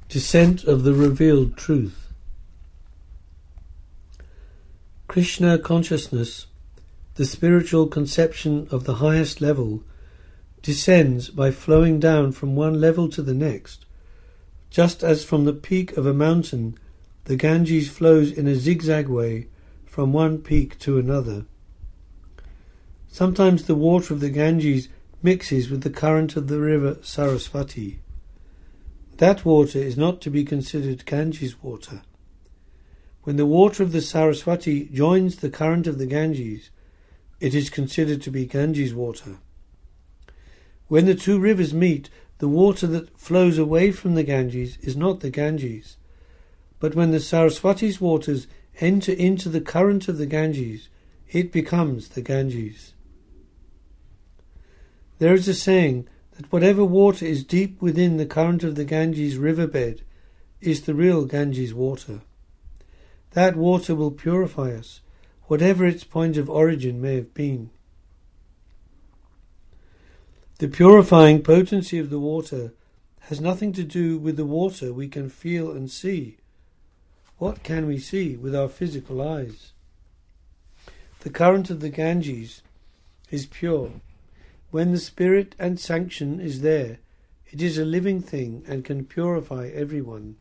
Descent of the revealed truth. Krishna consciousness, the spiritual conception of the highest level, descends by flowing down from one level to the next, just as from the peak of a mountain the Ganges flows in a zigzag way from one peak to another. Sometimes the water of the Ganges mixes with the current of the river Saraswati. That water is not to be considered Ganges water. When the water of the Saraswati joins the current of the Ganges, it is considered to be Ganges water. When the two rivers meet, the water that flows away from the Ganges is not the Ganges, but when the Saraswati's waters enter into the current of the Ganges, it becomes the Ganges. There is a saying that whatever water is deep within the current of the Ganges riverbed is the real Ganges water. That water will purify us, whatever its point of origin may have been. The purifying potency of the water has nothing to do with the water we can feel and see. What can we see with our physical eyes? The current of the Ganges is pure. When the spirit and sanction is there, it is a living thing and can purify everyone.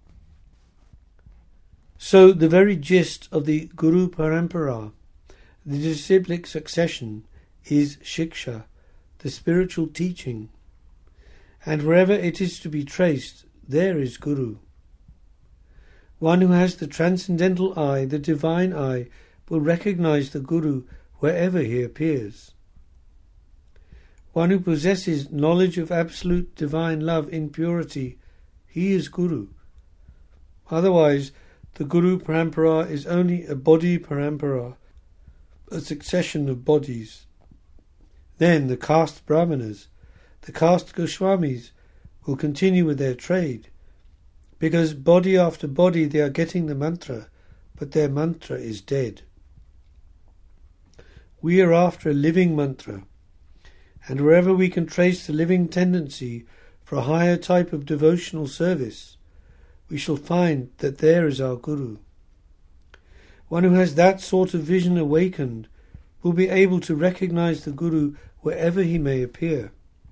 So the very gist of the Guru Parampara, the disciplic succession, is Shiksha, the spiritual teaching. And wherever it is to be traced, there is Guru. One who has the transcendental eye, the divine eye, will recognize the Guru wherever he appears. One who possesses knowledge of absolute divine love in purity, he is Guru. Otherwise, the Guru Parampara is only a body Parampara, a succession of bodies. Then the caste Brahmanas, the caste Goswamis, will continue with their trade, because body after body they are getting the mantra, but their mantra is dead. We are after a living mantra, and wherever we can trace the living tendency for a higher type of devotional service, we shall find that there is our Guru. One who has that sort of vision awakened will be able to recognize the Guru wherever he may appear.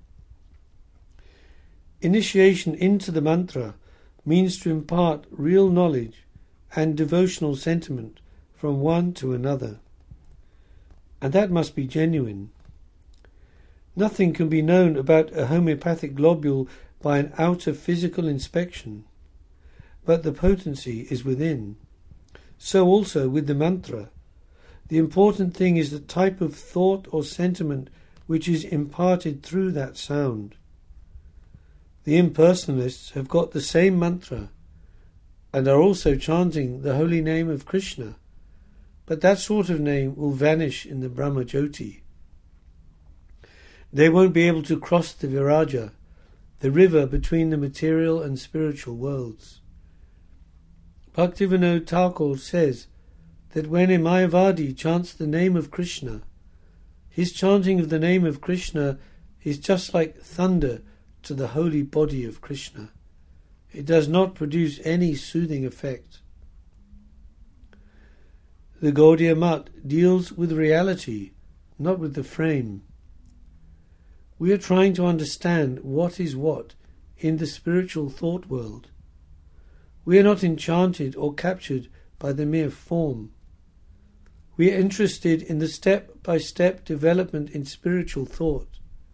Initiation into the mantra means to impart real knowledge and devotional sentiment from one to another, and that must be genuine. Nothing can be known about a homeopathic globule by an outer physical inspection, but the potency is within. So also with the mantra. The important thing is the type of thought or sentiment which is imparted through that sound. The impersonalists have got the same mantra and are also chanting the holy name of Krishna, but that sort of name will vanish in the Brahma Jyoti. They won't be able to cross the Viraja, the river between the material and spiritual worlds. Bhaktivinoda Thakur says that when a Mayavadi chants the name of Krishna, his chanting of the name of Krishna is just like thunder to the holy body of Krishna. It does not produce any soothing effect. The Gaudiya Mat deals with reality, not with the frame. We are trying to understand what is what in the spiritual thought world. We are not enchanted or captured by the mere form. We are interested in the step-by-step development in spiritual thought.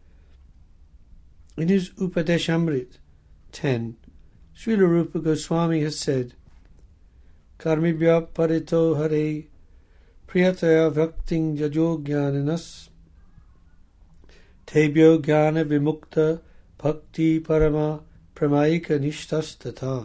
In his Upadeshamrit 10, Srila Rupa Goswami has said, Karmibhya parito hare priyataya bhakting jajo jnaninas tebhyo jnana vimukta bhakti parama pramayika nishtas tatha.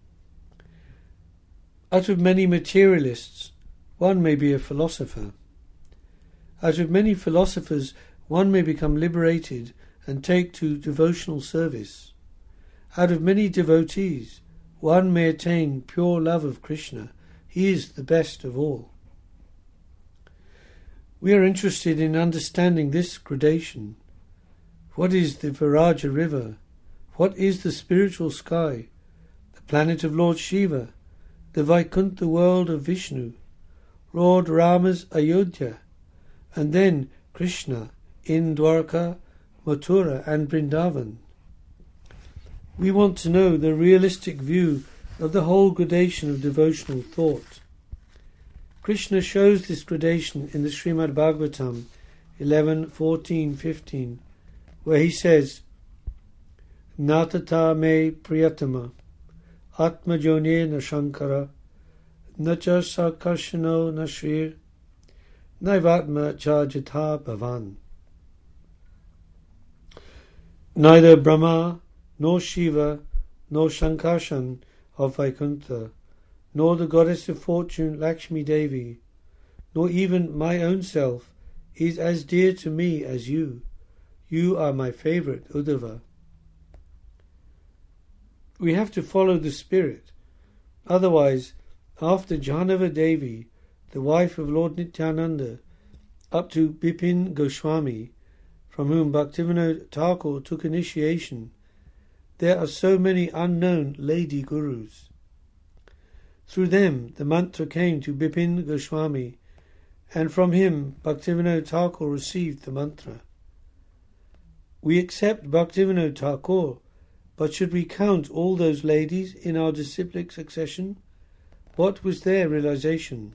Out of many materialists, one may be a philosopher. Out of many philosophers, one may become liberated and take to devotional service. Out of many devotees, one may attain pure love of Krishna. He is the best of all. We are interested in understanding this gradation. What is the Viraja river? What is the spiritual sky? planet of Lord Shiva, the Vaikuntha world of Vishnu, Lord Rama's Ayodhya, and then Krishna in Dwarka, Mathura and Vrindavan. We want to know the realistic view of the whole gradation of devotional thought. Krishna shows this gradation in the Srimad Bhagavatam 11:14-15, where he says, Natata me priyatama, atmajone na shankara, nacha sakarshano na shrir, naivatma cha jata bhavan. Neither Brahma, nor Shiva, nor Shankarshan of Vaikuntha, nor the goddess of fortune Lakshmi Devi, nor even my own self is as dear to me as you. You are my favourite, Uddhava. We have to follow the spirit. Otherwise, after Jahnava Devi, the wife of Lord Nityananda, up to Bipin Goswami, from whom Bhaktivinoda Thakur took initiation, there are so many unknown lady gurus. Through them the mantra came to Bipin Goswami, and from him Bhaktivinoda Thakur received the mantra. We accept Bhaktivinoda Thakur, but should we count all those ladies in our disciplic succession? What was their realization?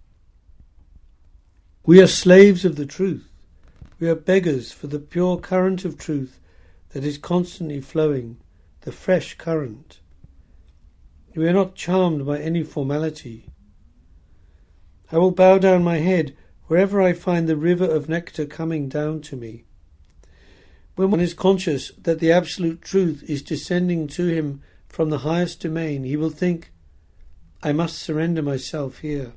We are slaves of the truth. We are beggars for the pure current of truth that is constantly flowing, the fresh current. We are not charmed by any formality. I will bow down my head wherever I find the river of nectar coming down to me. When one is conscious that the absolute truth is descending to him from the highest domain, he will think, I must surrender myself here.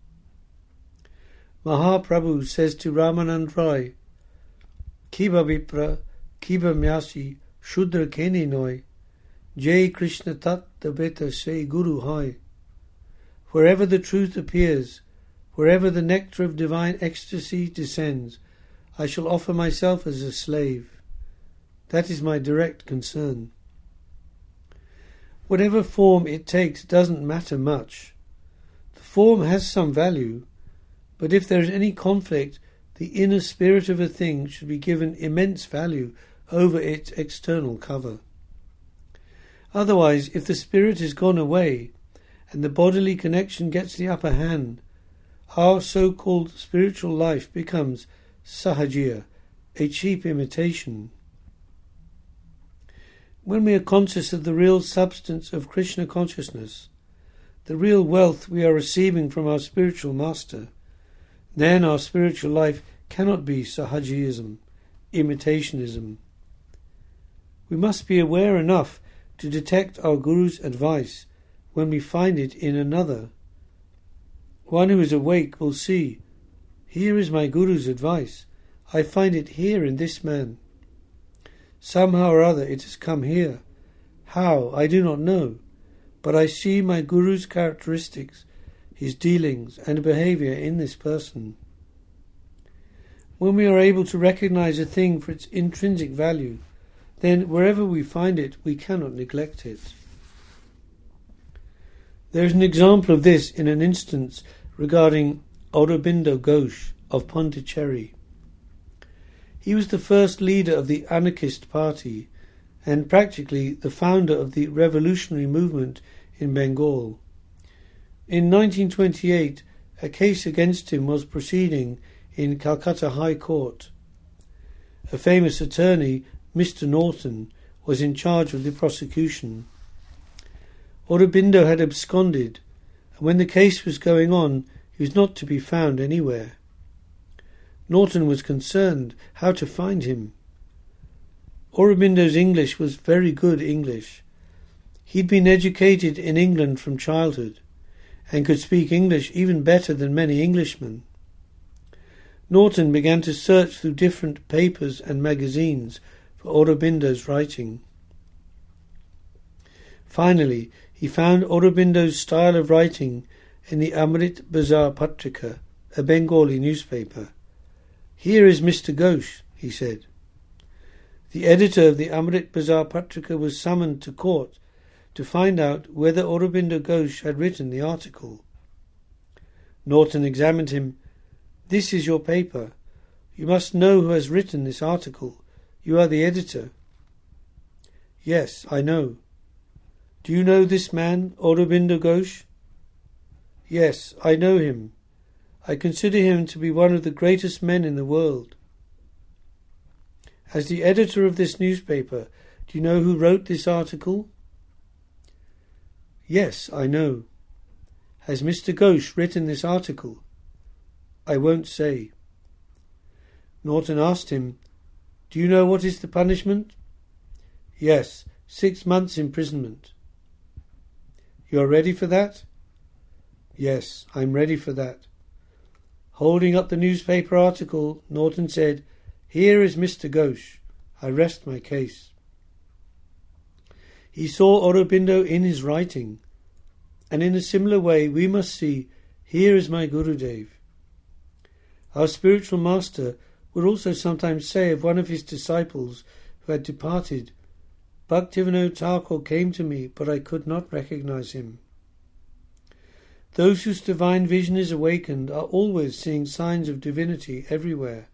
Mahaprabhu says to Ramanand Rai, Kiba Vipra, Kiba Myasi, Shudra Keni Noi, Jai Krishna Tat Beta Se Guru Hai. Wherever the truth appears, wherever the nectar of divine ecstasy descends, I shall offer myself as a slave. That is my direct concern. Whatever form it takes doesn't matter much. The form has some value, but if there is any conflict, the inner spirit of a thing should be given immense value over its external cover. Otherwise, if the spirit is gone away and the bodily connection gets the upper hand, our so-called spiritual life becomes sahajiya, a cheap imitation. When we are conscious of the real substance of Krishna consciousness, the real wealth we are receiving from our spiritual master, then our spiritual life cannot be sahajiyism, imitationism. We must be aware enough to detect our Guru's advice when we find it in another. One who is awake will see, here is my Guru's advice. I find it here in this man. Somehow or other it has come here. How, I do not know, but I see my Guru's characteristics, his dealings and behaviour in this person. When we are able to recognize a thing for its intrinsic value, then wherever we find it, we cannot neglect it. There is an example of this in an instance regarding Aurobindo Ghosh of Pondicherry. He was the first leader of the anarchist party and practically the founder of the revolutionary movement in Bengal. In 1928, a case against him was proceeding in Calcutta High Court. A famous attorney, Mr. Norton, was in charge of the prosecution. Aurobindo had absconded, and when the case was going on, he was not to be found anywhere. Norton was concerned how to find him. Aurobindo's English was very good English. He'd been educated in England from childhood, and could speak English even better than many Englishmen. Norton began to search through different papers and magazines for Aurobindo's writing. Finally, he found Aurobindo's style of writing in the Amrit Bazar Patrika, a Bengali newspaper. Here is Mr. Ghosh, he said. The editor of the Amrit Bazar Patrika was summoned to court to find out whether Aurobindo Ghosh had written the article. Norton examined him. "This is your paper. You must know who has written this article. You are the editor." "Yes, I know." "Do you know this man, Aurobindo Ghosh?" "Yes, I know him. I consider him to be one of the greatest men in the world." "As the editor of this newspaper, do you know who wrote this article?" "Yes, I know." "Has Mr. Ghosh written this article?" "I won't say." Norton asked him, "Do you know what is the punishment?" "Yes, 6 months' imprisonment." "You are ready for that?" "Yes, I'm ready for that." Holding up the newspaper article, Norton said, "Here is Mr. Ghosh. I rest my case." He saw Aurobindo in his writing, and in a similar way we must see, "Here is my Gurudev." Our spiritual master would also sometimes say of one of his disciples who had departed, "Bhaktivinoda Thakur came to me, but I could not recognize him." Those whose divine vision is awakened are always seeing signs of divinity everywhere.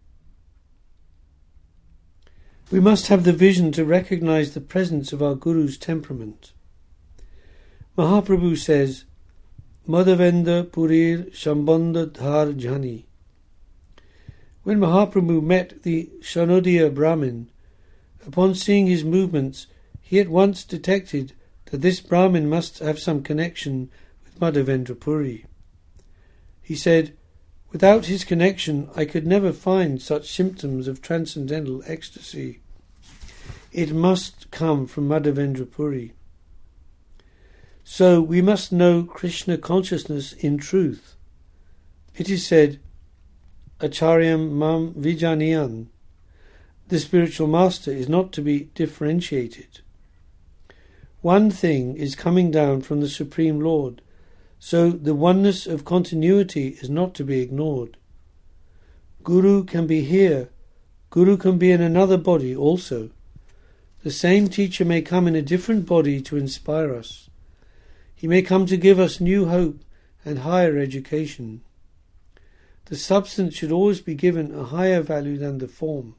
We must have the vision to recognize the presence of our Guru's temperament. Mahaprabhu says, "Madhavendra Purir Shambandha Dhar Jhani." When Mahaprabhu met the Shanodiya Brahmin, upon seeing his movements, he at once detected that this Brahmin must have some connection with Madhavendra Puri. He said, "Without his connection, I could never find such symptoms of transcendental ecstasy. It must come from Madhavendra Puri." So we must know Krishna consciousness in truth. It is said, "Acharyam mam vijaniyan." The spiritual master is not to be differentiated. One thing is coming down from the Supreme Lord, so the oneness of continuity is not to be ignored. Guru can be here, Guru can be in another body also. The same teacher may come in a different body to inspire us. He may come to give us new hope and higher education. The substance should always be given a higher value than the form.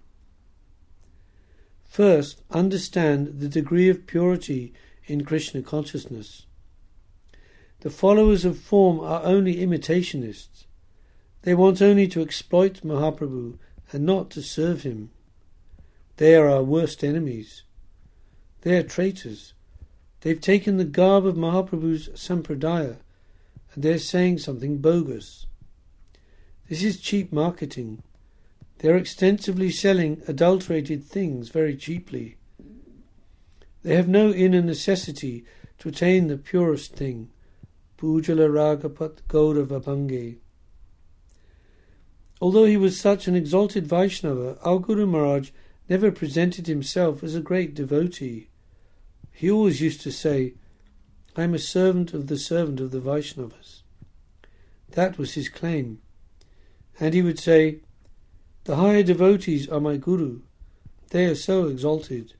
First, understand the degree of purity in Krishna consciousness. The followers of form are only imitationists. They want only to exploit Mahaprabhu and not to serve him. They are our worst enemies. They are traitors. They've taken the garb of Mahaprabhu's sampradaya and they're saying something bogus. This is cheap marketing. They are extensively selling adulterated things very cheaply. They have no inner necessity to attain the purest thing, Pujala Ragapat Gaurava Bhange. Although he was such an exalted Vaishnava, our Guru Maharaj never presented himself as a great devotee. He always used to say, "I am a servant of the Vaishnavas." That was his claim. And he would say, "The higher devotees are my Guru. They are so exalted."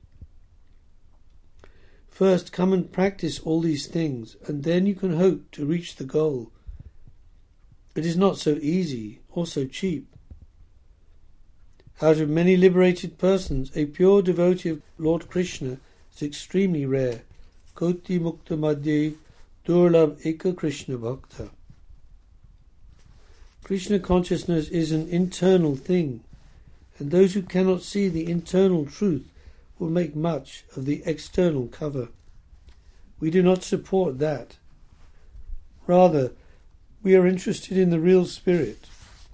First, come and practice all these things, and then you can hope to reach the goal. It is not so easy or so cheap. Out of many liberated persons, a pure devotee of Lord Krishna is extremely rare. Koti Mukta Madhye Durlabh Eka Krishna Bhakta. Krishna consciousness is an internal thing, and those who cannot see the internal truth will make much of the external cover. We do not support that. Rather, we are interested in the real spirit.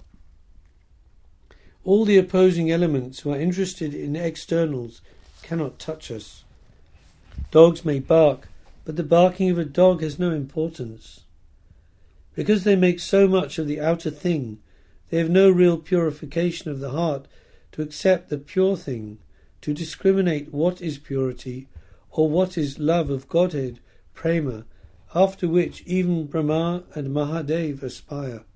All the opposing elements who are interested in externals cannot touch us. Dogs may bark, but the barking of a dog has no importance. Because they make so much of the outer thing, they have no real purification of the heart to accept the pure thing, to discriminate what is purity or what is love of Godhead, prema, after which even Brahma and Mahadev aspire.